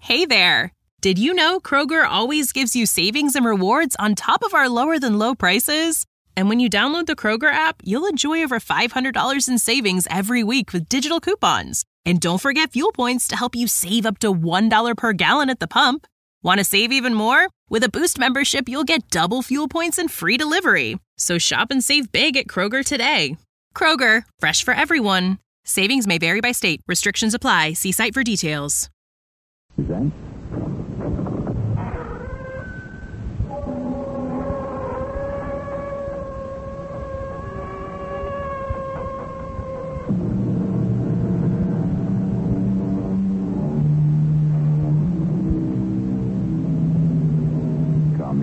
Hey there! Did you know Kroger always gives you savings and rewards on top of our lower-than-low prices? And when you download the Kroger app, you'll enjoy over $500 in savings every week with digital coupons. And don't forget fuel points to help you save up to $1 per gallon at the pump. Want to save even more? With a Boost membership, you'll get double fuel points and free delivery. So shop and save big at Kroger today. Kroger, fresh for everyone. Savings may vary by state. Restrictions apply. See site for details. Present. Come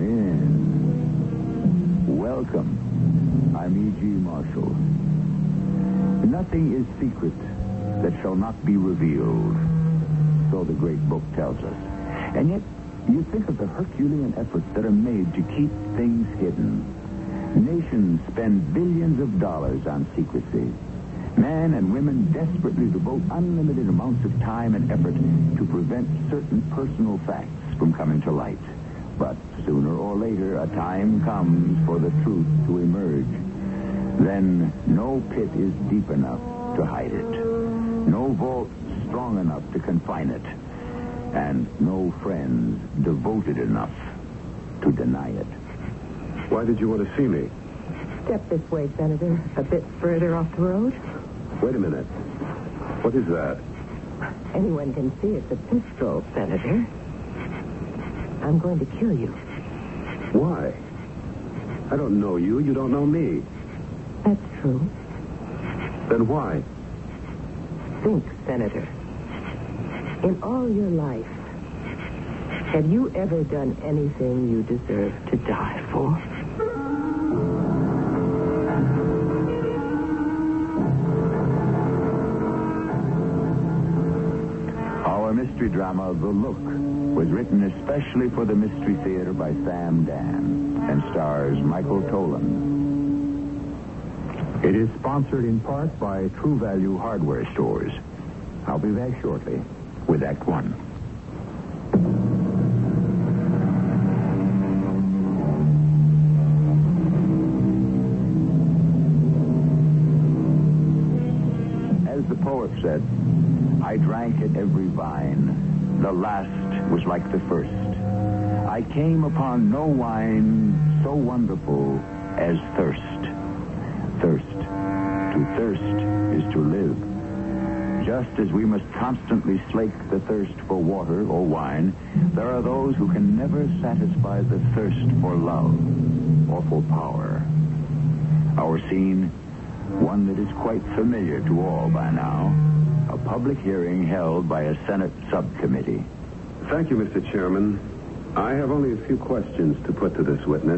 in. Welcome. I'm E.G. Marshall. Nothing is secret that shall not be revealed. So the great book tells us. And yet, you think of the Herculean efforts that are made to keep things hidden. Nations spend billions of dollars on secrecy. Men and women desperately devote unlimited amounts of time and effort to prevent certain personal facts from coming to light. But sooner or later, a time comes for the truth to emerge. Then no pit is deep enough to hide it. No vault strong enough to confine it, and no friends devoted enough to deny it. Why did you want to see me? Step this way, Senator. A bit further off the road. Wait a minute. What is that? Anyone can see it's a pistol, Senator. I'm going to kill you. Why? I don't know you. You don't know me. That's true. Then why? Think, Senator. In all your life, have you ever done anything you deserve to die for? Our mystery drama, The Look, was written especially for the Mystery Theater by Sam Dan and stars Michael Tolan. It is sponsored in part by True Value Hardware Stores. I'll be back shortly with Act One. As the poet said, I drank at every vine. The last was like the first. I came upon no wine so wonderful as thirst. Thirst. To thirst is to live. Just as we must constantly slake the thirst for water or wine, there are those who can never satisfy the thirst for love or for power. Our scene, one that is quite familiar to all by now, a public hearing held by a Senate subcommittee. Thank you, Mr. Chairman. I have only a few questions to put to this witness.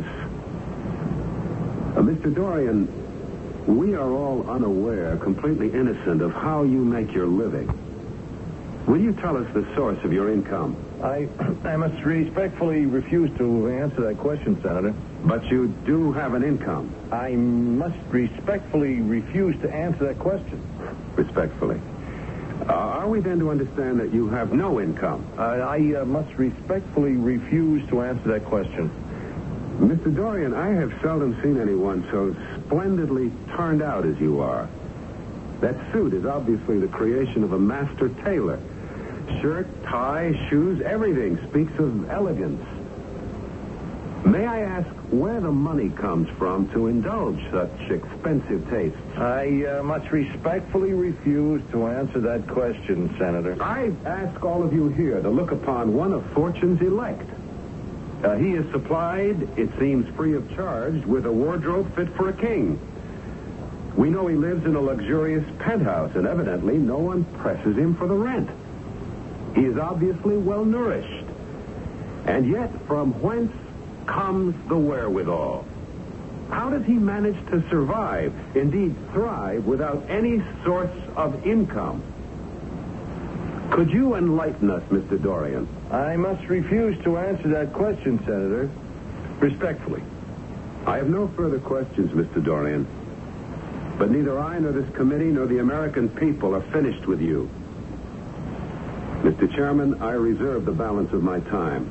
Mr. Dorian, we are all unaware, completely innocent of how you make your living. Will you tell us the source of your income? I must respectfully refuse to answer that question, Senator. But you do have an income. I must respectfully refuse to answer that question. Respectfully. Are we then to understand that you have no income? I must respectfully refuse to answer that question. Mr. Dorian, I have seldom seen anyone so splendidly turned out as you are. That suit is obviously the creation of a master tailor. Shirt, tie, shoes, everything speaks of elegance. May I ask where the money comes from to indulge such expensive tastes? I must respectfully refuse to answer that question, Senator. I ask all of you here to look upon one of Fortune's elect. He is supplied, it seems free of charge, with a wardrobe fit for a king. We know he lives in a luxurious penthouse, and evidently no one presses him for the rent. He is obviously well-nourished. And yet, from whence comes the wherewithal? How does he manage to survive, indeed thrive, without any source of income? Could you enlighten us, Mr. Dorian? I must refuse to answer that question, Senator. Respectfully. I have no further questions, Mr. Dorian. But neither I nor this committee nor the American people are finished with you. Mr. Chairman, I reserve the balance of my time.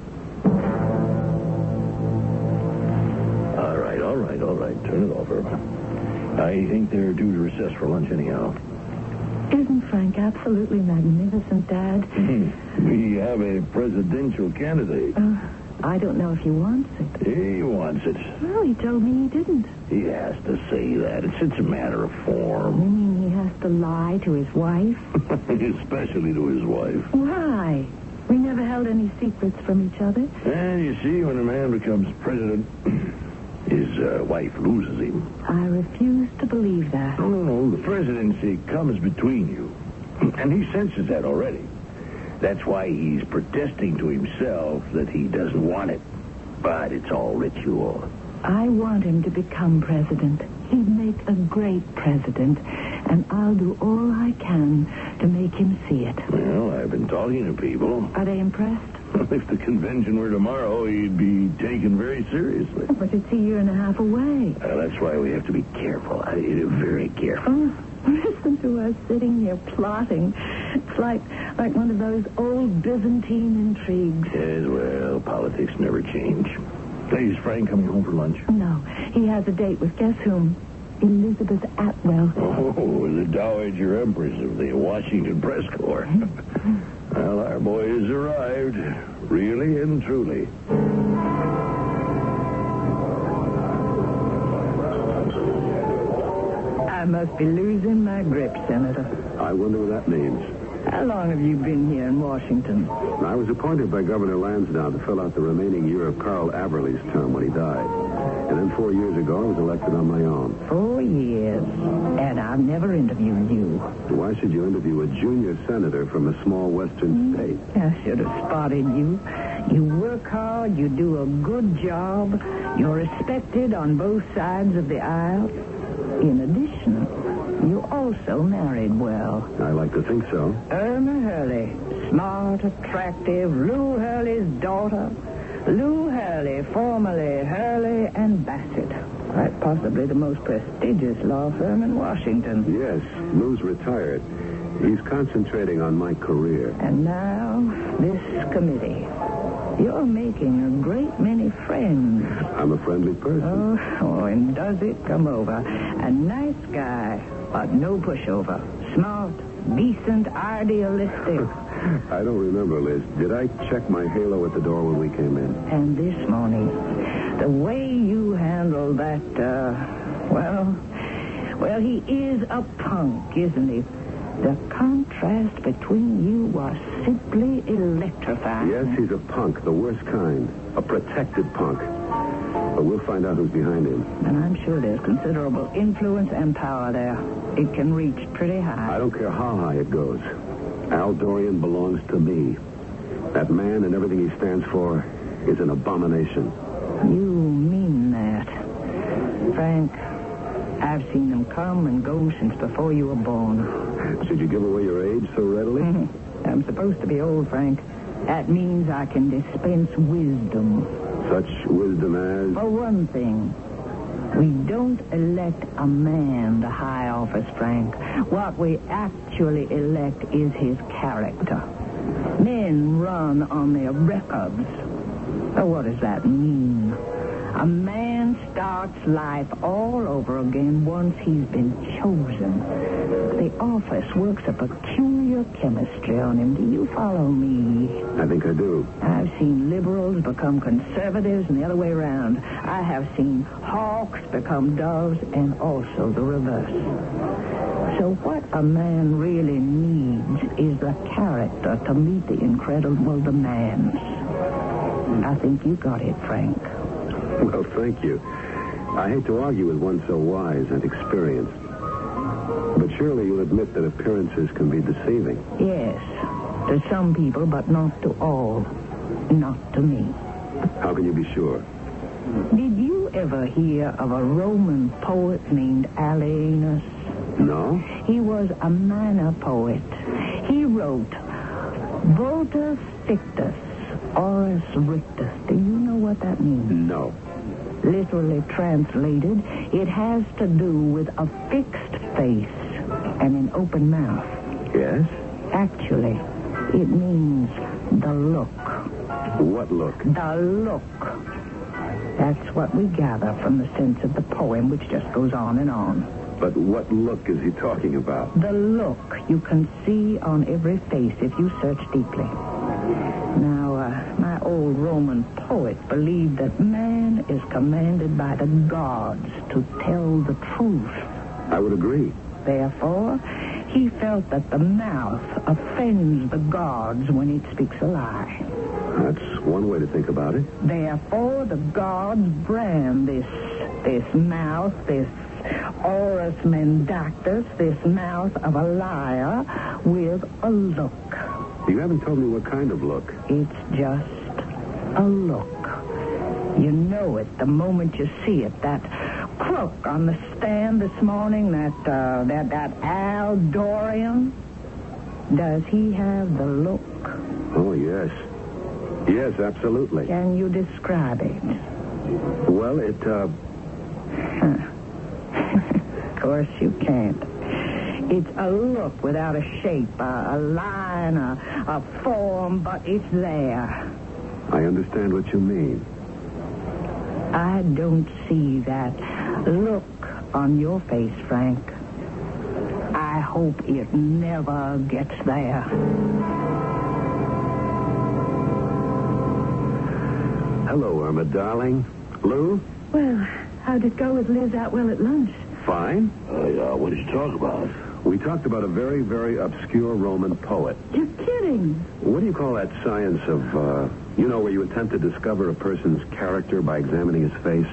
All right. Turn it over. I think they're due to recess for lunch anyhow. Isn't Frank absolutely magnificent, Dad? We have a presidential candidate. I don't know if he wants it. He wants it. Well, he told me he didn't. He has to say that. It's a matter of form. You mean he has to lie to his wife? Especially to his wife. Why? We never held any secrets from each other. And you see, when a man becomes president, his wife loses him. I refuse to believe that. No. The presidency comes between you. And he senses that already. That's why he's protesting to himself that he doesn't want it. But it's all ritual. I want him to become president. He'd make a great president. And I'll do all I can to make him see it. Well, I've been talking to people. Are they impressed? If the convention were tomorrow, he'd be taken very seriously. But it's a year and a half away. That's why we have to be careful. Very careful. Listen to us sitting here plotting. It's like one of those old Byzantine intrigues. Yes, well, politics never change. Hey, is Frank coming home for lunch? No, he has a date with guess whom? Elizabeth Atwell. Oh, the Dowager Empress of the Washington Press Corps. Well, our boy has arrived, really and truly. I must be losing my grip, Senator. I wonder what that means. How long have you been here in Washington? I was appointed by Governor Lansdowne to fill out the remaining year of Carl Aberley's term when he died. And then 4 years ago, I was elected on my own. 4 years. And I've never interviewed you. Why should you interview a junior senator from a small western state? I should have spotted you. You work hard, you do a good job, you're respected on both sides of the aisle. In addition, you also married well. I like to think so. Irma Hurley, smart, attractive, Lou Hurley's daughter. Lou Hurley, formerly Hurley and Bassett. Quite possibly the most prestigious law firm in Washington. Yes, Lou's retired. He's concentrating on my career. And now, this committee. You're making a great many friends. I'm a friendly person. Oh, and does it come over. A nice guy, but no pushover. Smart, decent, idealistic. I don't remember, Liz. Did I check my halo at the door when we came in? And this morning, the way you handled that, well, he is a punk, isn't he? The contrast between you was simply electrifying. Yes, he's a punk, the worst kind. A protected punk. But we'll find out who's behind him. And I'm sure there's considerable influence and power there. It can reach pretty high. I don't care how high it goes. Al Dorian belongs to me. That man and everything he stands for is an abomination. You mean that? Frank, I've seen them come and go since before you were born. Should you give away your age so readily? I'm supposed to be old, Frank. That means I can dispense wisdom. Such wisdom as... For one thing, we don't elect a man to high office, Frank. What we actually elect is his character. Men run on their records. So what does that mean? A man starts life all over again once he's been chosen. The office works a peculiar chemistry on him. Do you follow me? I think I do. I've seen liberals become conservatives and the other way around. I have seen hawks become doves and also the reverse. So what a man really needs is the character to meet the incredible demands. I think you got it, Frank. Well, thank you. I hate to argue with one so wise and experienced. But surely you'll admit that appearances can be deceiving. Yes, to some people, but not to all. Not to me. How can you be sure? Did you ever hear of a Roman poet named Alienus? No? He was a minor poet. He wrote, Votus Fictus, Oris Rictus. Do you know what that means? No. Literally translated, it has to do with a fixed face and an open mouth. Yes? Actually, It means the look. What look? The look. That's what we gather from the sense of the poem, which just goes on and on. But what look is he talking about? The look you can see on every face if you search deeply. Now, my old Roman poet believed that man is commanded by the gods to tell the truth. I would agree. Therefore, he felt that the mouth offends the gods when it speaks a lie. That's one way to think about it. Therefore, the gods brand this mouth, this Horus Mendactus, this mouth of a liar, with a look. You haven't told me what kind of look. It's just a look. You know it the moment you see it. That crook on the stand this morning, that Al Dorian. Does he have the look? Oh, yes. Yes, absolutely. Can you describe it? Well, it, Of course you can't. It's a look without a shape, a line, a form, but it's there. I understand what you mean. I don't see that look on your face, Frank. I hope it never gets there. Hello, Irma, darling. Lou? Well, how'd it go with Liz Atwell at lunch? Fine. What did you talk about? We talked about a very, very obscure Roman poet. You're kidding. What do you call that science of, where you attempt to discover a person's character by examining his face?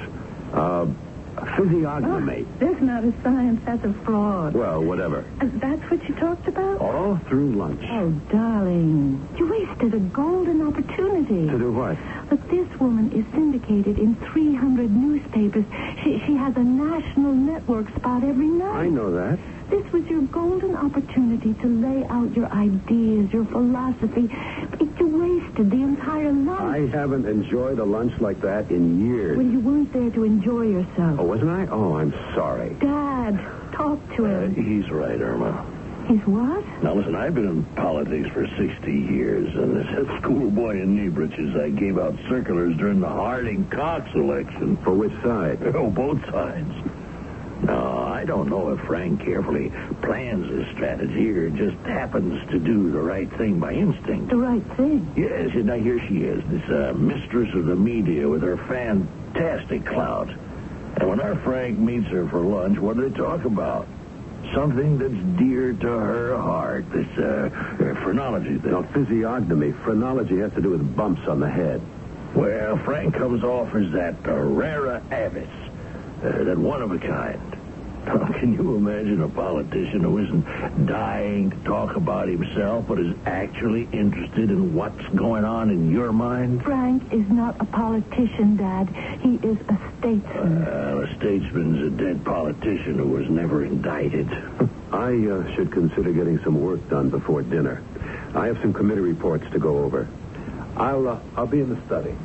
Physiognomy. Oh, that's not a science, that's a fraud. Well, whatever. That's what you talked about? All through lunch. Oh, darling, you wasted a golden opportunity. To do what? But this woman is syndicated in 300 newspapers. She has a national network spot every night. I know that. This was your golden opportunity to lay out your ideas, your philosophy. You wasted the entire lunch. I haven't enjoyed a lunch like that in years. Well, you weren't there to enjoy yourself. Oh, wasn't I? Oh, I'm sorry. Dad, talk to him. He's right, Irma. He's what? Now, listen, I've been in politics for 60 years, and as a schoolboy in knee breeches, I gave out circulars during the Harding-Cox election. For which side? Oh, both sides. No, I don't know if Frank carefully plans his strategy or just happens to do the right thing by instinct. The right thing? Yes, now here she is, this mistress of the media with her fantastic clout. And when our Frank meets her for lunch, what do they talk about? Something that's dear to her heart, this phrenology thing. No, physiognomy. Phrenology has to do with bumps on the head. Well, Frank comes off as that rara avis, that one of a kind. Can you imagine a politician who isn't dying to talk about himself, but is actually interested in what's going on in your mind? Frank is not a politician, Dad. He is a statesman. A statesman's a dead politician who was never indicted. I should consider getting some work done before dinner. I have some committee reports to go over. I'll be in the study.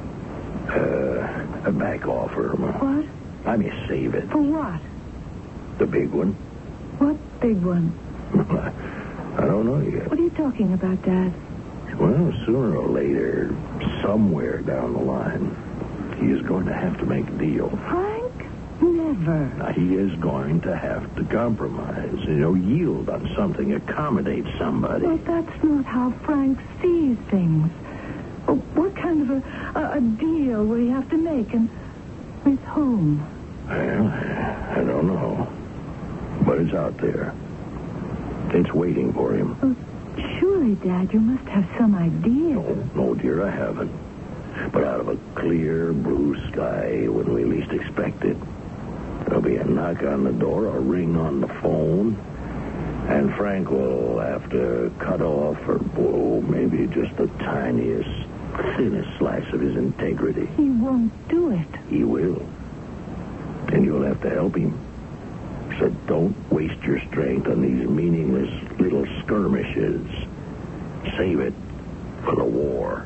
Back off, Irma. What? I may save it. For what? The big one. What big one? I don't know yet. What are you talking about, Dad? Well, sooner or later, somewhere down the line, he is going to have to make a deal. Frank? Never. Now, he is going to have to compromise, yield on something, accommodate somebody. Well, that's not how Frank sees things. Well, what kind of a deal will he have to make, and with whom? Well, I don't know. But it's out there. It's waiting for him. Oh, surely, Dad, you must have some idea. No, dear, I haven't. But out of a clear blue sky when we least expect it, there'll be a knock on the door, a ring on the phone, and Frank will have to cut off or blow maybe just the tiniest, thinnest slice of his integrity. He won't do it. He will. And you'll have to help him. So don't waste your strength on these meaningless little skirmishes. Save it for the war.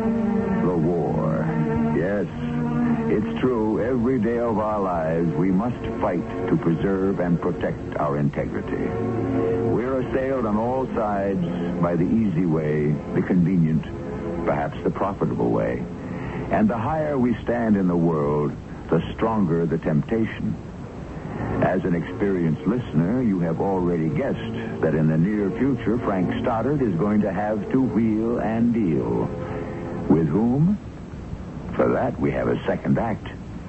The war. Yes, it's true. Every day of our lives, we must must fight to preserve and protect our integrity. We're assailed on all sides by the easy way, the convenient, perhaps the profitable way. And the higher we stand in the world, the stronger the temptation. As an experienced listener, you have already guessed that in the near future, Frank Stoddard is going to have to wheel and deal. With whom? For that, we have a second act.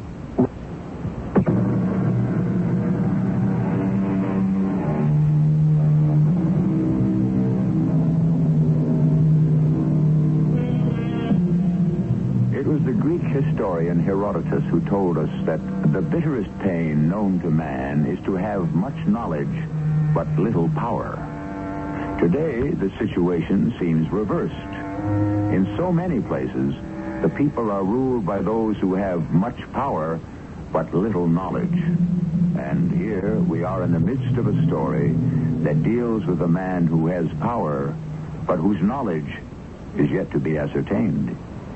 It was the Greek historian Herodotus who told us that the bitterest pain known to man is to have much knowledge but little power. Today, the situation seems reversed. In so many places, the people are ruled by those who have much power but little knowledge. And here we are in the midst of a story that deals with a man who has power but whose knowledge is yet to be ascertained.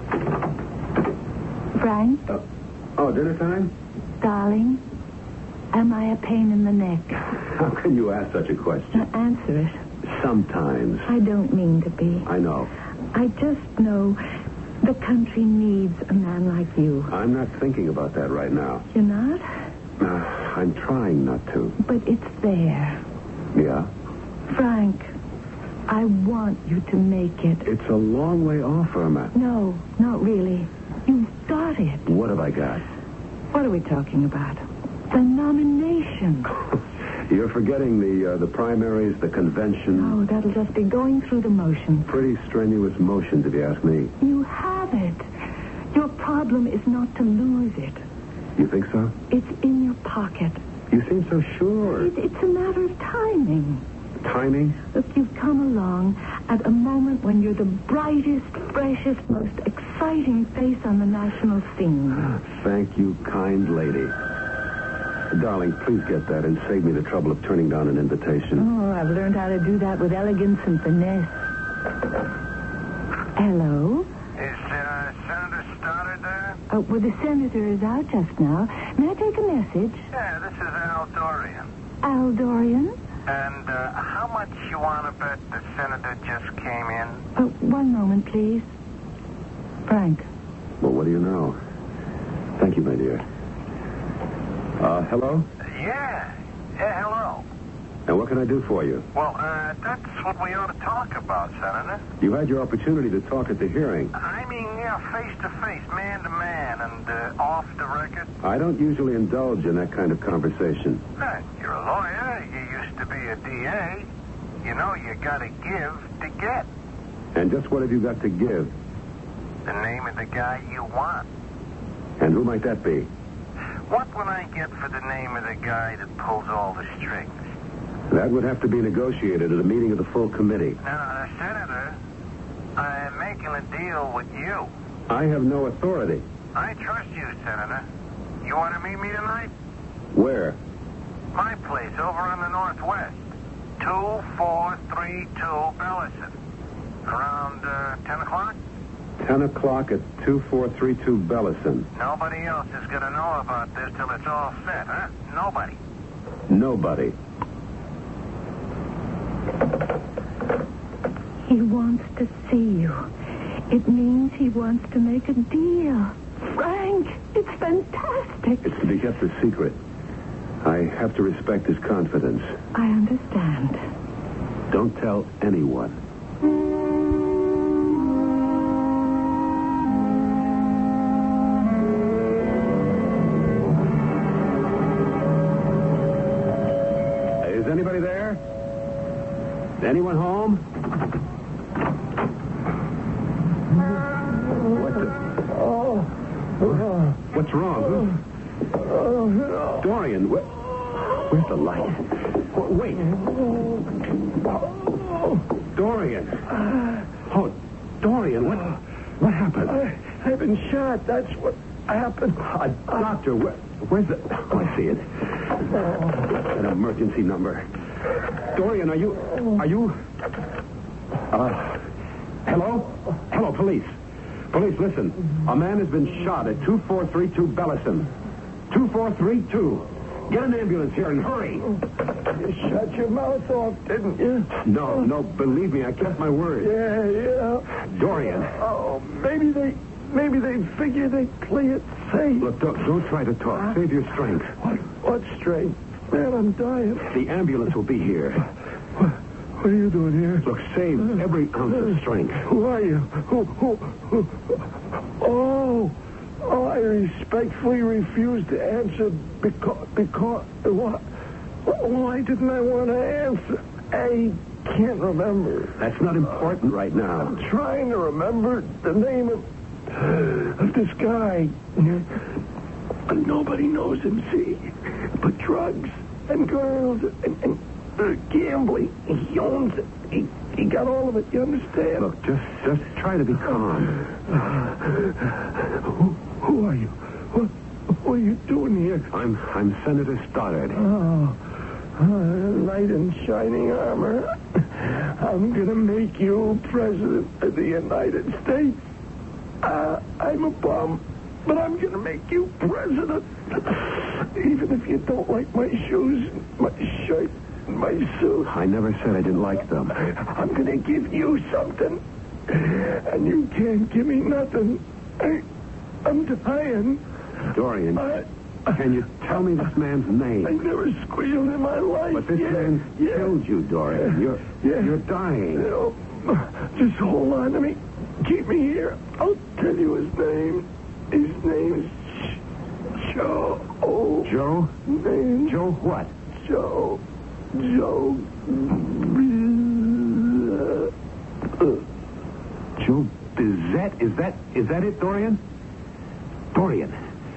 Frank? Dinner time? Darling, am I a pain in the neck? How can you ask such a question? Now answer it. Sometimes. I don't mean to be. I know. I just know the country needs a man like you. I'm not thinking about that right now. You're not? I'm trying not to. But it's there. Yeah? Frank, I want you to make it. It's a long way off, Irma. No, not really. You've got it. What have I got? What are we talking about? The nomination. You're forgetting the primaries, the convention. Oh, that'll just be going through the motions. Pretty strenuous motions, if you ask me. You have it. Your problem is not to lose it. You think so? It's in your pocket. You seem so sure. It's a matter of timing. Timing? Look, you've come along at a moment when you're the brightest, freshest, most exciting face on the national scene. Thank you, kind lady. Darling, please get that and save me the trouble of turning down an invitation. Oh, I've learned how to do that with elegance and finesse. Hello? Is Senator Stoddard there? Well, the senator is out just now. May I take a message? Yeah, this is Al Dorian. Al Dorian? And how much you want to bet the senator just came in? One moment, please. Frank. Well, what do you know? Thank you, my dear. Hello? Yeah, hello. And what can I do for you? Well, that's what we ought to talk about, Senator. You had your opportunity to talk at the hearing. I mean, yeah, face-to-face, man-to-man, and off the record. I don't usually indulge in that kind of conversation. You're a lawyer. You used to be a DA. You know you got to give to get. And just what have you got to give? The name of the guy you want. And who might that be? What would I get for the name of the guy that pulls all the strings? That would have to be negotiated at a meeting of the full committee. Now, Senator, I'm making a deal with you. I have no authority. I trust you, Senator. You want to meet me tonight? Where? My place over on the northwest. 2432 Bellison. Around 10 o'clock? 10 o'clock at 2432 Bellison. Nobody else is going to know about this till it's all set, huh? Nobody. Nobody. He wants to see you. It means he wants to make a deal. Frank, it's fantastic. It's to be kept a secret. I have to respect his confidence. I understand. Don't tell anyone. Is anybody there? Anyone home? What's wrong? Dorian, where's the light? Wait. Dorian. Oh, Dorian, what happened? I've been shot. That's what happened. Doctor, where's the... Oh, I see it. An emergency number. Dorian, are you... Hello? Hello, police. Police, listen. A man has been shot at 2432 Bellison. 2432. Get an ambulance here and hurry. You shut your mouth off, didn't you? No, believe me, I kept my word. Yeah. Dorian. Oh, maybe they figure they'd play it safe. Look, don't try to talk. Save your strength. What strength? Man, I'm dying. The ambulance will be here. What are you doing here? Look, save every ounce of strength. Who are you? Who? Oh, I respectfully refuse to answer because what? Why didn't I want to answer? I can't remember. That's not important right now. I'm trying to remember the name of this guy. Nobody knows him, see? But drugs and girls and gambling. He owns it. He got all of it, you understand? Look, just try to be calm. Who are you? What are you doing here? I'm Senator Stoddard. Knight in shining armor. I'm going to make you president of the United States. I'm a bum, but I'm going to make you president. Even if you don't like my shoes, my shirt, and my suit. I never said I didn't like them. I'm going to give you something, and you can't give me nothing. I'm dying. Dorian, can you tell me this man's name? I never squealed in my life. But this man killed you, Dorian. You're dying. Just hold on to me. Keep me here. I'll tell you his name. His name's Joe. Joe? Name? Joe what? Joe. Joe Bizet? Is that it, Dorian? Dorian.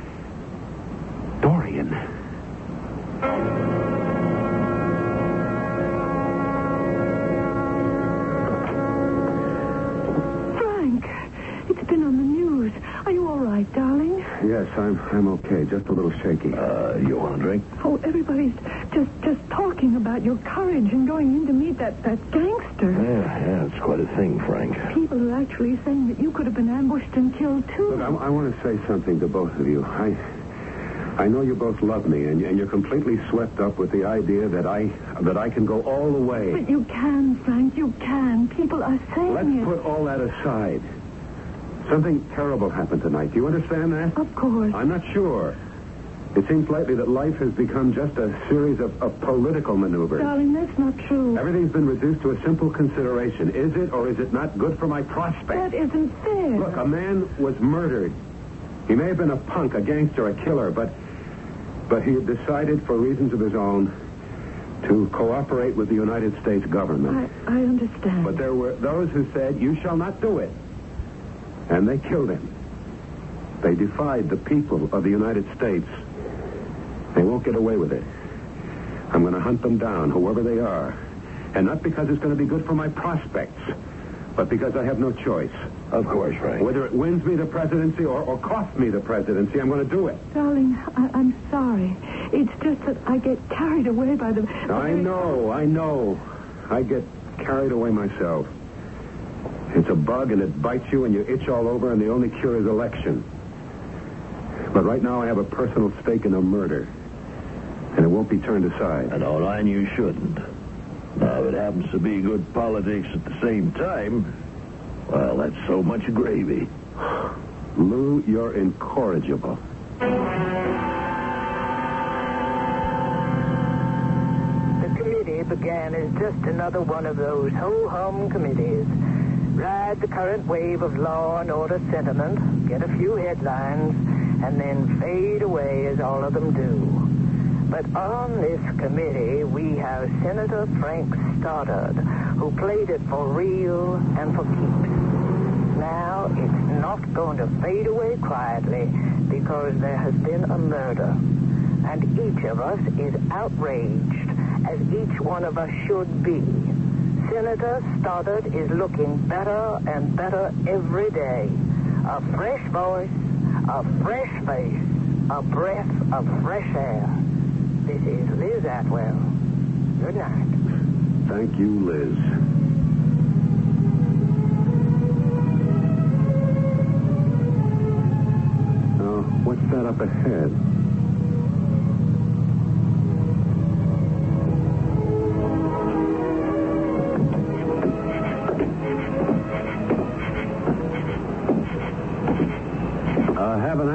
Frank, it's been on the news. Are you all right, darling? Yes, I'm okay. Just a little shaky. You want a drink? Oh, everybody's just talking about your courage in going in to meet that gangster. Yeah, it's quite a thing, Frank. People are actually saying that you could have been ambushed and killed, too. Look, I want to say something to both of you. I know you both love me, and you're completely swept up with the idea that I can go all the way. But you can, Frank, you can. People are saying Let's put all that aside. Something terrible happened tonight. Do you understand that? Of course. I'm not sure. It seems lately that life has become just a series of political maneuvers. Darling, that's not true. Everything's been reduced to a simple consideration. Is it or is it not good for my prospects? That isn't fair. Look, a man was murdered. He may have been a punk, a gangster, a killer, but he had decided for reasons of his own to cooperate with the United States government. I understand. But there were those who said, "You shall not do it." And they killed him. They defied the people of the United States. They won't get away with it. I'm going to hunt them down, whoever they are. And not because it's going to be good for my prospects, but because I have no choice. Of course, Frank. Whether it wins me the presidency or costs me the presidency, I'm going to do it. Darling, I'm sorry. It's just that I get carried away by the... I know. I get carried away myself. It's a bug, and it bites you, and you itch all over, and the only cure is election. But right now I have a personal stake in a murder, and it won't be turned aside. And all I knew shouldn't. Now, if it happens to be good politics at the same time, well, that's so much gravy. Lou, you're incorrigible. The committee began as just another one of those ho-hum committees. Ride the current wave of law and order sentiment, get a few headlines, and then fade away as all of them do. But on this committee, we have Senator Frank Stoddard, who played it for real and for keeps. Now, it's not going to fade away quietly because there has been a murder. And each of us is outraged, as each one of us should be. Senator Stoddard is looking better and better every day. A fresh voice, a fresh face, a breath of fresh air. This is Liz Atwell. Good night. Thank you, Liz. Now, what's that up ahead?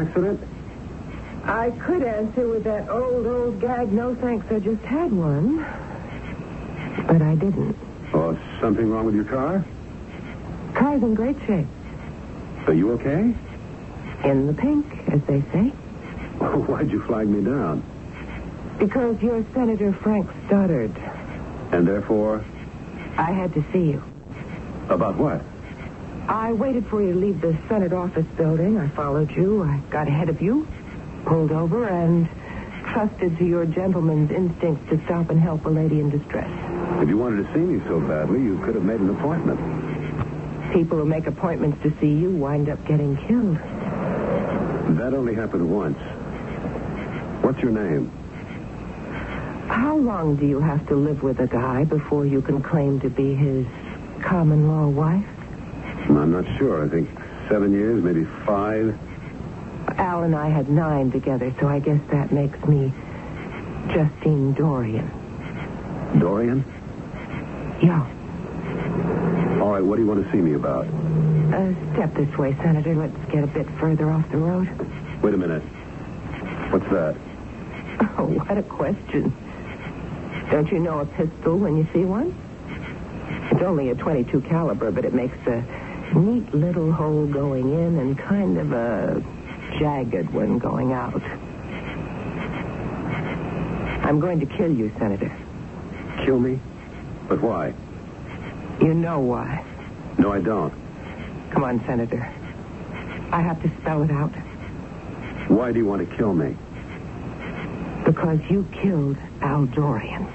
accident? I could answer with that old gag, no thanks, I just had one. But I didn't. Oh, something wrong with your car? Car's in great shape. Are you okay? In the pink, as they say. Why'd you flag me down? Because you're Senator Frank Stoddard. And therefore? I had to see you. About what? I waited for you to leave the Senate office building. I followed you. I got ahead of you, pulled over, and trusted to your gentleman's instincts to stop and help a lady in distress. If you wanted to see me so badly, you could have made an appointment. People who make appointments to see you wind up getting killed. That only happened once. What's your name? How long do you have to live with a guy before you can claim to be his common law wife? I'm not sure. I think 7 years, maybe 5. Al and I had 9 together, so I guess that makes me Justine Dorian. Dorian? Yeah. All right, what do you want to see me about? Step this way, Senator. Let's get a bit further off the road. Wait a minute. What's that? Oh, what a question. Don't you know a pistol when you see one? It's only a .22 caliber, but it makes a neat little hole going in and kind of a jagged one going out. I'm going to kill you, Senator. Kill me? But why? You know why. No, I don't. Come on, Senator. I have to spell it out. Why do you want to kill me? Because you killed Al Dorian.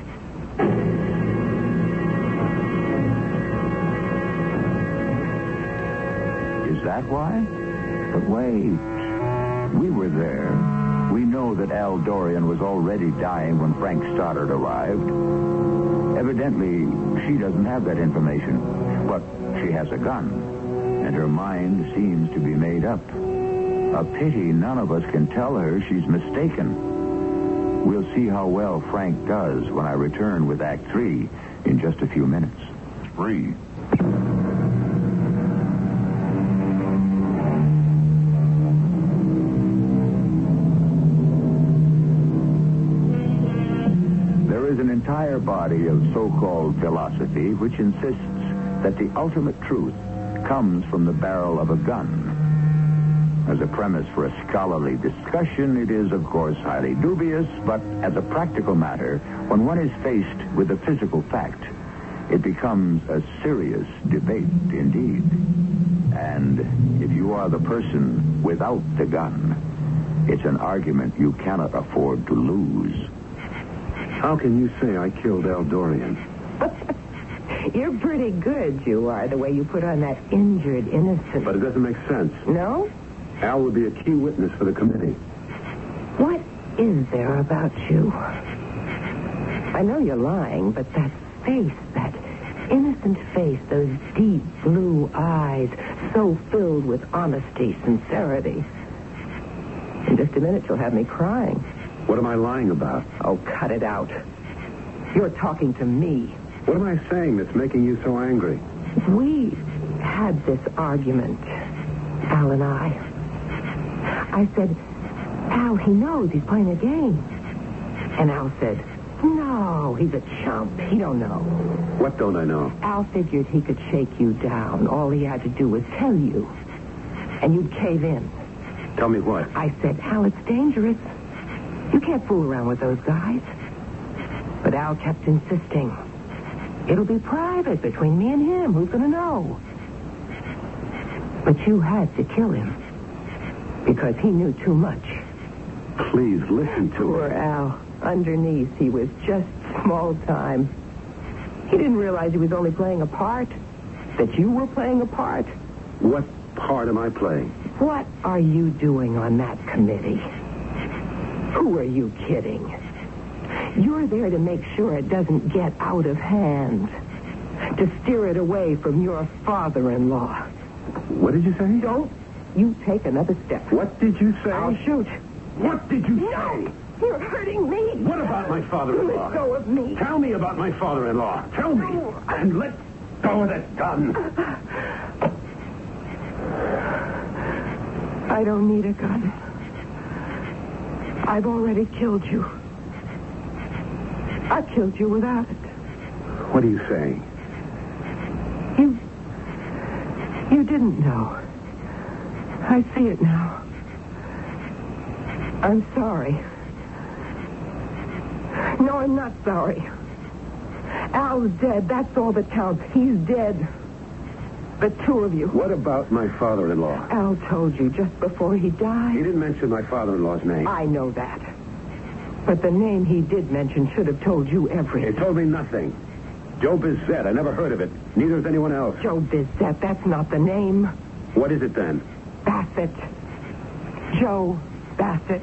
Is that why? But wait. We were there. We know that Al Dorian was already dying when Frank Stoddard arrived. Evidently, she doesn't have that information. But she has a gun, and her mind seems to be made up. A pity none of us can tell her she's mistaken. We'll see how well Frank does when I return with Act 3 in just a few minutes. 3. There is an entire body of so-called philosophy which insists that the ultimate truth comes from the barrel of a gun. As a premise for a scholarly discussion, it is, of course, highly dubious, but as a practical matter, when one is faced with a physical fact, it becomes a serious debate indeed. And if you are the person without the gun, it's an argument you cannot afford to lose. How can you say I killed Al Dorian? You're pretty good, you are, the way you put on that injured innocent. But it doesn't make sense. No? Al would be a key witness for the committee. What is there about you? I know you're lying, but that face, that innocent face, those deep blue eyes, so filled with honesty, sincerity. In just a minute, you'll have me crying. What am I lying about? Oh, cut it out. You're talking to me. What am I saying that's making you so angry? We had this argument, Al and I. I said, Al, he knows he's playing a game. And Al said, no, he's a chump. He don't know. What don't I know? Al figured he could shake you down. All he had to do was tell you. And you'd cave in. Tell me what? I said, Al, it's dangerous. You can't fool around with those guys. But Al kept insisting. It'll be private between me and him. Who's going to know? But you had to kill him. Because he knew too much. Please, listen to Poor me. Al. Underneath, he was just small time. He didn't realize he was only playing a part. That you were playing a part. What part am I playing? What are you doing on that committee? Who are you kidding? You're there to make sure it doesn't get out of hand. To steer it away from your father-in-law. What did you say? Don't you take another step. What did you say? I'll shoot. What did you say? You're hurting me. What about my father-in-law? Let go of me. Tell me about my father-in-law. Tell me. And let go of that gun. I don't need a gun. I've already killed you. I killed you without it. What are you saying? You didn't know. I see it now. I'm sorry. No, I'm not sorry. Al's dead. That's all that counts. He's dead. The two of you. What about my father-in-law? Al told you just before he died. He didn't mention my father-in-law's name. I know that. But the name he did mention should have told you everything. It told me nothing. Joe Bizet. I never heard of it. Neither has anyone else. Joe Bizet. That's not the name. What is it then? Bassett. Joe Bassett.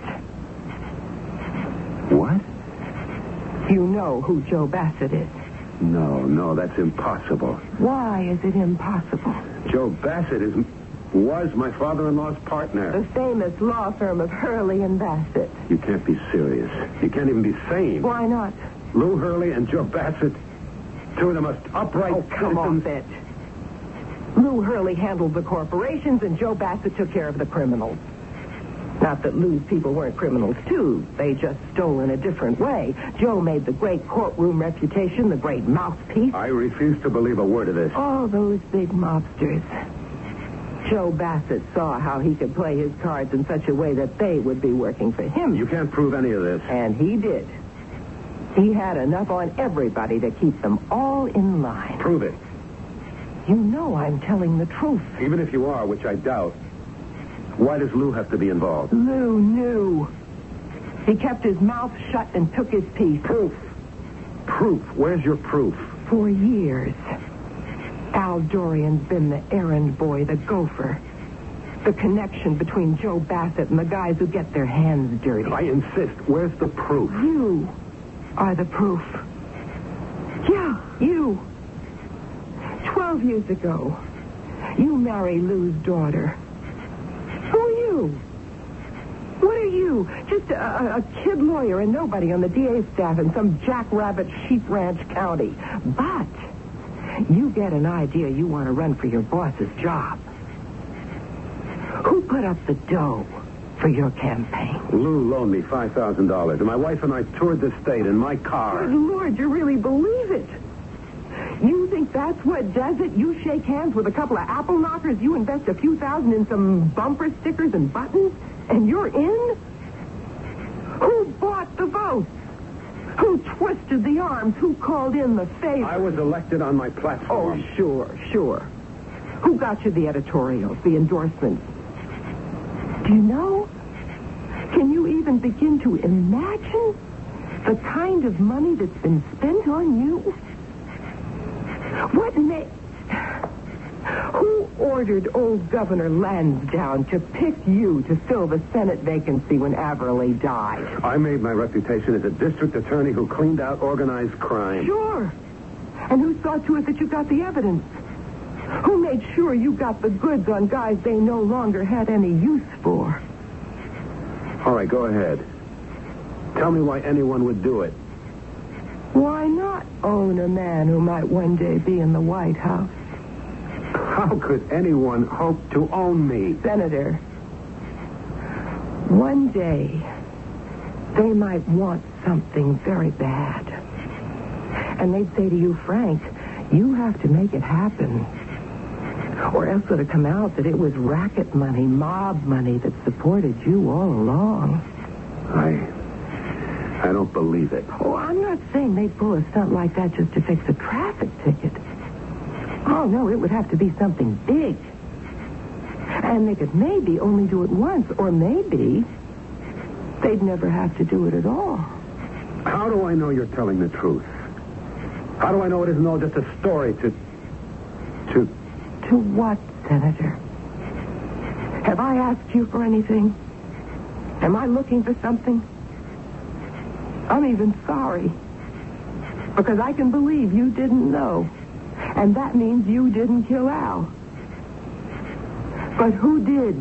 What? You know who Joe Bassett is. No, that's impossible. Why is it impossible? Joe Bassett was my father-in-law's partner. The famous law firm of Hurley and Bassett. You can't be serious. You can't even be sane. Why not? Lou Hurley and Joe Bassett, two of the most upright come off it. Lou Hurley handled the corporations and Joe Bassett took care of the criminals. Not that Lou's people weren't criminals, too. They just stole in a different way. Joe made the great courtroom reputation, the great mouthpiece. I refuse to believe a word of this. All those big mobsters. Joe Bassett saw how he could play his cards in such a way that they would be working for him. You can't prove any of this. And he did. He had enough on everybody to keep them all in line. Prove it. You know I'm telling the truth. Even if you are, which I doubt. Why does Lou have to be involved? Lou knew. He kept his mouth shut and took his piece. Proof. Where's your proof? For years, Al Dorian's been the errand boy, the gopher. The connection between Joe Bassett and the guys who get their hands dirty. I insist. Where's the proof? You are the proof. Yeah, you. 12 years ago, you marry Lou's daughter. Who are you? What are you? Just a kid lawyer and nobody on the DA's staff in some jackrabbit sheep ranch county. But you get an idea you want to run for your boss's job. Who put up the dough for your campaign? Lou loaned me $5,000, and my wife and I toured the state in my car. Good Lord, you really believe it? You think that's what does it? You shake hands with a couple of apple knockers, you invest a few thousand in some bumper stickers and buttons, and you're in? Who bought the votes? Who twisted the arms? Who called in the favor? I was elected on my platform. Oh, sure. Who got you the editorials, the endorsements? Do you know? Can you even begin to imagine the kind of money that's been spent on you? Who ordered old Governor Lansdowne to pick you to fill the Senate vacancy when Averly died? I made my reputation as a district attorney who cleaned out organized crime. Sure. And who saw to it that you got the evidence? Who made sure you got the goods on guys they no longer had any use for? All right, go ahead. Tell me why anyone would do it. Why not own a man who might one day be in the White House? How could anyone hope to own me? Senator, one day they might want something very bad. And they'd say to you, Frank, you have to make it happen. Or else it'll come out that it was racket money, mob money that supported you all along. I don't believe it. Oh, I'm not saying they'd pull a stunt like that just to fix a traffic ticket. Oh, no, it would have to be something big. And they could maybe only do it once, or maybe they'd never have to do it at all. How do I know you're telling the truth? How do I know it isn't all just a story to... To what, Senator? Have I asked you for anything? Am I looking for something? I'm even sorry. Because I can believe you didn't know. And that means you didn't kill Al. But who did?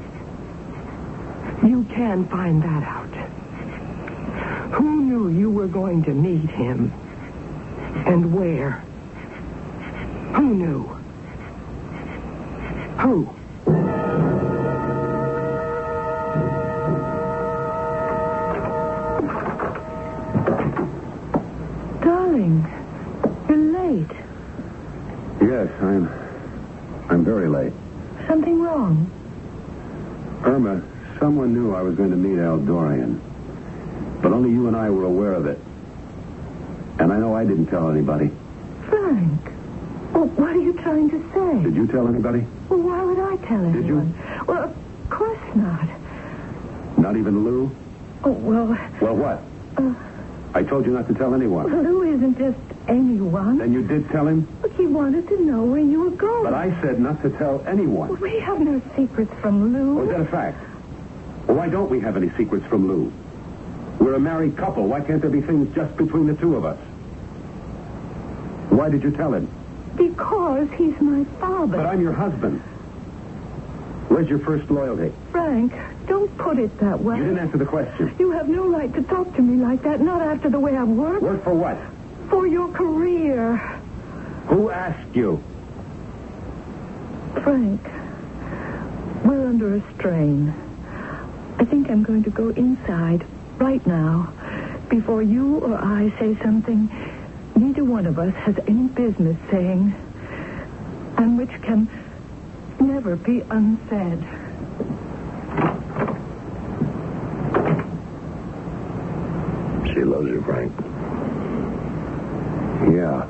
You can find that out. Who knew you were going to meet him? And where? Who knew? Who? late. Yes, I'm very late. Something wrong? Irma, someone knew I was going to meet Al Dorian. But only you and I were aware of it. And I know I didn't tell anybody. Frank, well, what are you trying to say? Did you tell anybody? Well, why would I tell anyone? Did you? Well, of course not. Not even Lou? Oh, well... Well, what? I told you not to tell anyone. Lou isn't just anyone. Then you did tell him? Look, he wanted to know where you were going. But I said not to tell anyone. We have no secrets from Lou. Oh, is that a fact? Well, why don't we have any secrets from Lou? We're a married couple. Why can't there be things just between the two of us? Why did you tell him? Because he's my father. But I'm your husband. Where's your first loyalty? Frank, don't put it that way. You didn't answer the question. You have no right to talk to me like that, not after the way I've worked. Work for what? For your career. Who asked you? Frank, we're under a strain. I think I'm going to go inside right now before you or I say something neither one of us has any business saying, and which can never be unsaid. She loves you, Frank. Yeah.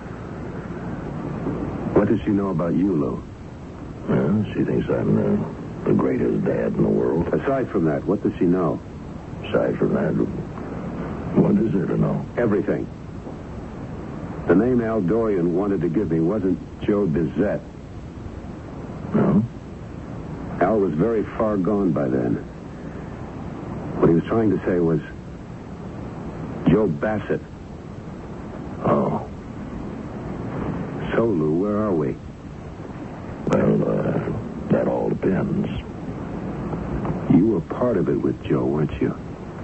What does she know about you, Lou? Well, she thinks I'm the greatest dad in the world. Aside from that, what does she know? Aside from that, what is there to know? Everything. The name Al Dorian wanted to give me wasn't Joe Bizet. No? Al was very far gone by then. What he was trying to say was Joe Bassett. Oh. So, Lou, where are we? Well, that all depends. You were part of it with Joe, weren't you?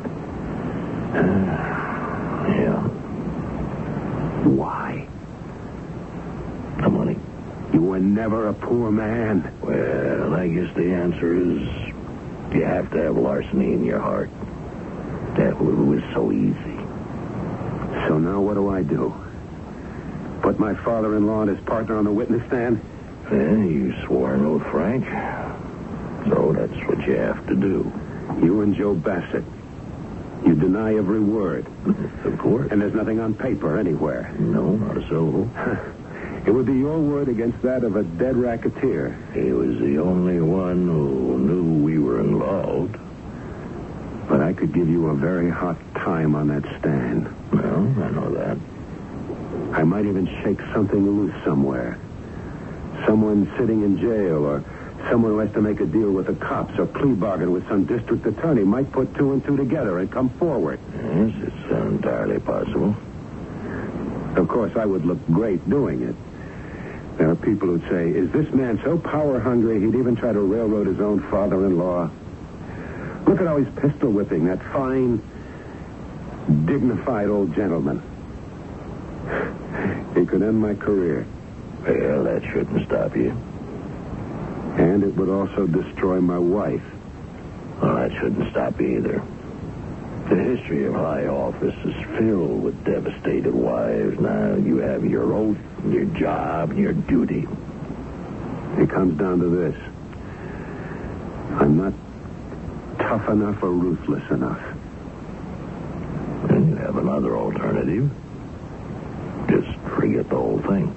Yeah. Why? The money. You were never a poor man. Well, I guess the answer is you have to have larceny in your heart. That was so easy. So now what do? Put my father-in-law and his partner on the witness stand? Well, you swore an oath, Frank. So that's what you have to do. You and Joe Bassett. You deny every word. Of course. And there's nothing on paper anywhere. No, not a syllable. It would be your word against that of a dead racketeer. He was the only one who knew we were involved. But I could give you a very hot time on that stand. Well, I know that. I might even shake something loose somewhere. Someone sitting in jail, or someone who has to make a deal with the cops or plea bargain with some district attorney might put two and two together and come forward. Yes, it's entirely possible. Of course, I would look great doing it. There are people who'd say, is this man so power-hungry he'd even try to railroad his own father-in-law? Look at how he's pistol whipping that fine, dignified old gentleman. He could end my career. Well, that shouldn't stop you. And it would also destroy my wife. Well, that shouldn't stop you either. The history of high office is filled with devastated wives. Now, you have your oath, your job, your duty. It comes down to this. I'm not tough enough or ruthless enough. And you have another alternative. Just forget the whole thing.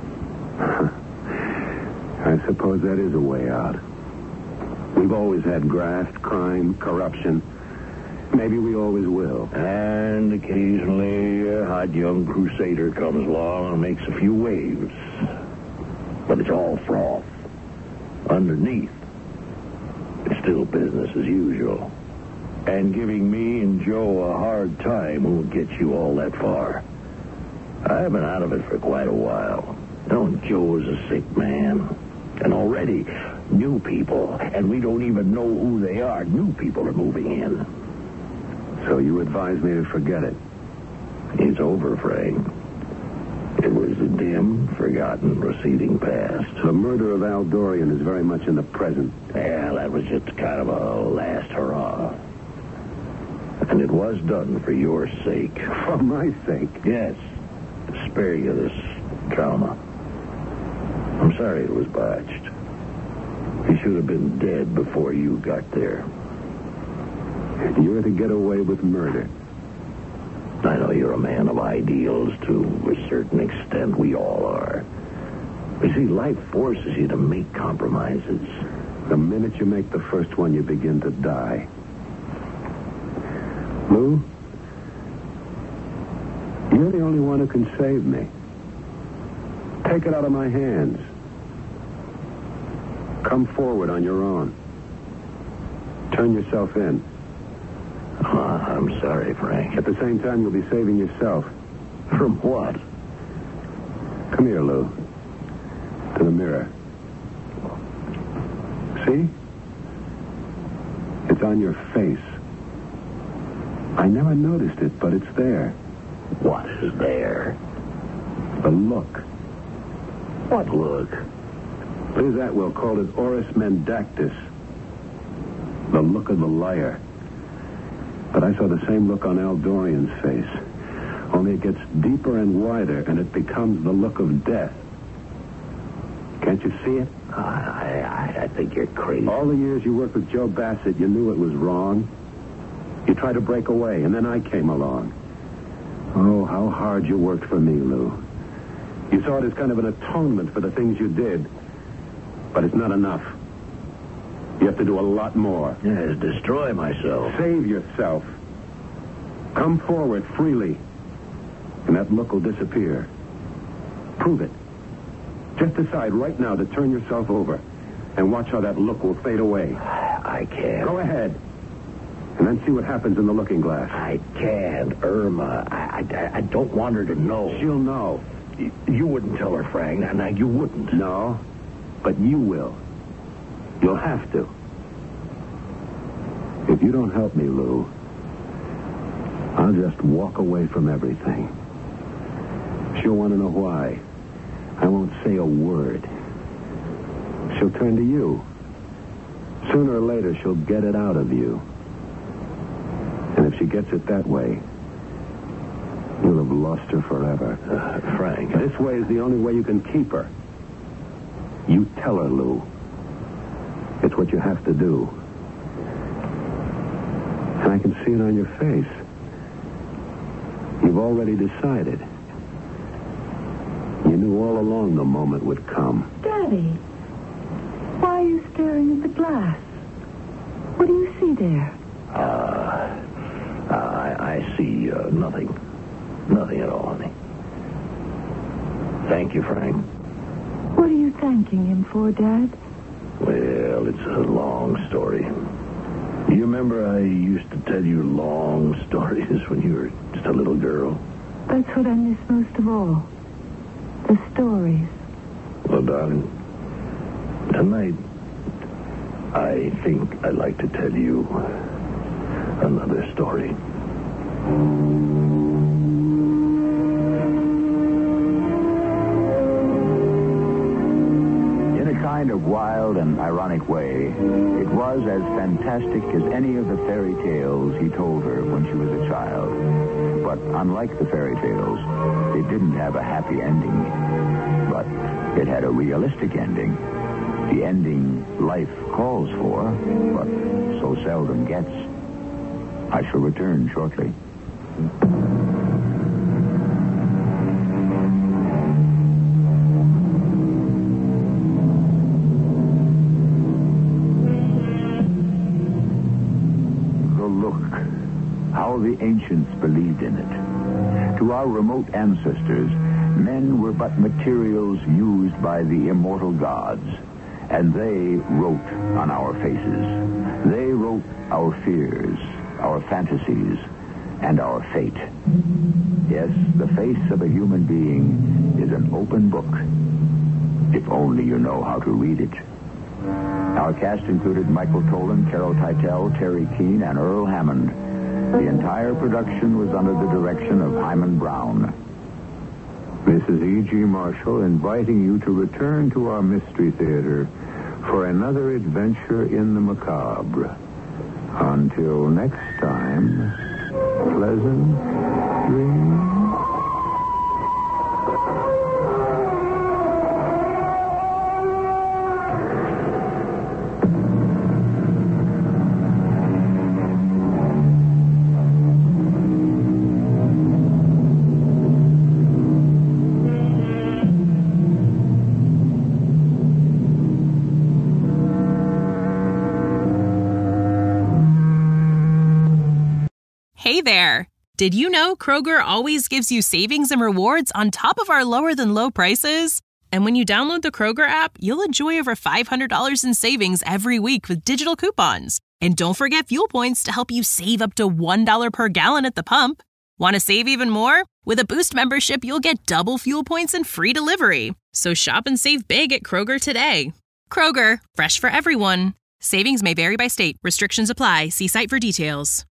I suppose that is a way out. We've always had graft, crime, corruption. Maybe we always will. And occasionally a hot young crusader comes along and makes a few waves. But it's all froth. Underneath, it's still business as usual. And giving me and Joe a hard time won't get you all that far. I've been out of it for quite a while. Joe is a sick man. And already, new people, and we don't even know who they are, new people are moving in. So you advise me to forget it? It's over, Frank. It was a dim, forgotten, receding past. The murder of Al Dorian is very much in the present. Well, that was just kind of a last hurrah. And it was done for your sake. For my sake? Yes. To spare you this trauma. I'm sorry it was botched. He should have been dead before you got there. You're to get away with murder. I know you're a man of ideals to a certain extent. We all are. You see, life forces you to make compromises. The minute you make the first one, you begin to die. Lou, you're the only one who can save me. Take it out of my hands. Come forward on your own. Turn yourself in. I'm sorry, Frank. At the same time, you'll be saving yourself. From what? Come here, Lou. To the mirror. See? It's on your face. I never noticed it, but it's there. What is there? The look. What look? Liz Atwell called it Oris Mendactis. The look of the liar. But I saw the same look on Al Dorian's face. Only it gets deeper and wider, and it becomes the look of death. Can't you see it? I think you're crazy. All the years you worked with Joe Bassett, you knew it was wrong. You tried to break away, and then I came along. Oh, how hard you worked for me, Lou. You saw it as kind of an atonement for the things you did. But it's not enough. You have to do a lot more. Yes, destroy myself. Save yourself. Come forward freely, and that look will disappear. Prove it. Just decide right now to turn yourself over and watch how that look will fade away. I can't. Go ahead. And then see what happens in the looking glass. I can't, Irma. I don't want her to know. She'll know. You wouldn't tell her, Frank. No, you wouldn't. No, but you will. You'll have to. If you don't help me, Lou, I'll just walk away from everything. She'll want to know why. I won't say a word. She'll turn to you. Sooner or later, she'll get it out of you. And if she gets it that way, you'll have lost her forever. Frank. This way is the only way you can keep her. You tell her, Lou. It's what you have to do. And I can see it on your face. You've already decided. You knew all along the moment would come. Daddy, why are you staring at the glass? What do you see there? I see nothing. Nothing at all, honey. Thank you, Frank. What are you thanking him for, Dad? Well, it's a long story. You remember I used to tell you long stories when you were just a little girl? That's what I miss most of all. The stories. Well, darling, tonight, I think I'd like to tell you another story. In a kind of wild and ironic way, it was as fantastic as any of the fairy tales he told her when she was a child. But unlike the fairy tales, it didn't have a happy ending. But it had a realistic ending. The ending life calls for, but so seldom gets. I shall return shortly. The look. How the ancients believed in it. To our remote ancestors, men were but materials used by the immortal gods, and they wrote on our faces. They wrote our fears, our fantasies, and our fate. Yes, the face of a human being is an open book, if only you know how to read it. Our cast included Michael Tolan, Carol Teitel, Terry Keane, and Earl Hammond. The entire production was under the direction of Hyman Brown. This is E.G. Marshall inviting you to return to our Mystery Theater for another adventure in the macabre. Until next time, pleasant dreams. Hey there! Did you know Kroger always gives you savings and rewards on top of our lower-than-low prices? And when you download the Kroger app, you'll enjoy over $500 in savings every week with digital coupons. And don't forget fuel points to help you save up to $1 per gallon at the pump. Want to save even more? With a Boost membership, you'll get double fuel points and free delivery. So shop and save big at Kroger today. Kroger, fresh for everyone. Savings may vary by state. Restrictions apply. See site for details.